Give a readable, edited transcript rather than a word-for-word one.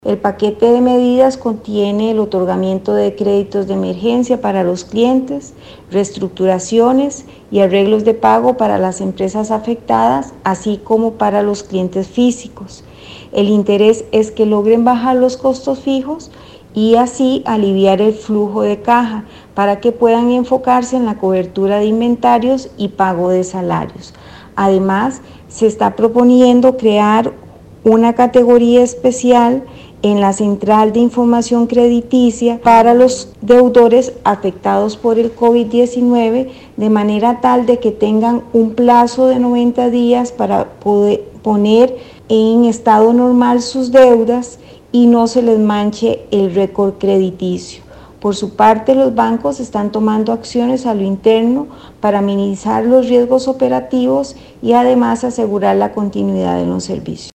El paquete de medidas contiene el otorgamiento de créditos de emergencia para los clientes, reestructuraciones y arreglos de pago para las empresas afectadas, así como para los clientes físicos. El interés es que logren bajar los costos fijos y así aliviar el flujo de caja para que puedan enfocarse en la cobertura de inventarios y pago de salarios. Además, se está proponiendo crear una categoría especial en la Central de Información Crediticia para los deudores afectados por el COVID-19, de manera tal de que tengan un plazo de 90 días para poder poner en estado normal sus deudas y no se les manche el récord crediticio. Por su parte, los bancos están tomando acciones a lo interno para minimizar los riesgos operativos y además asegurar la continuidad de los servicios.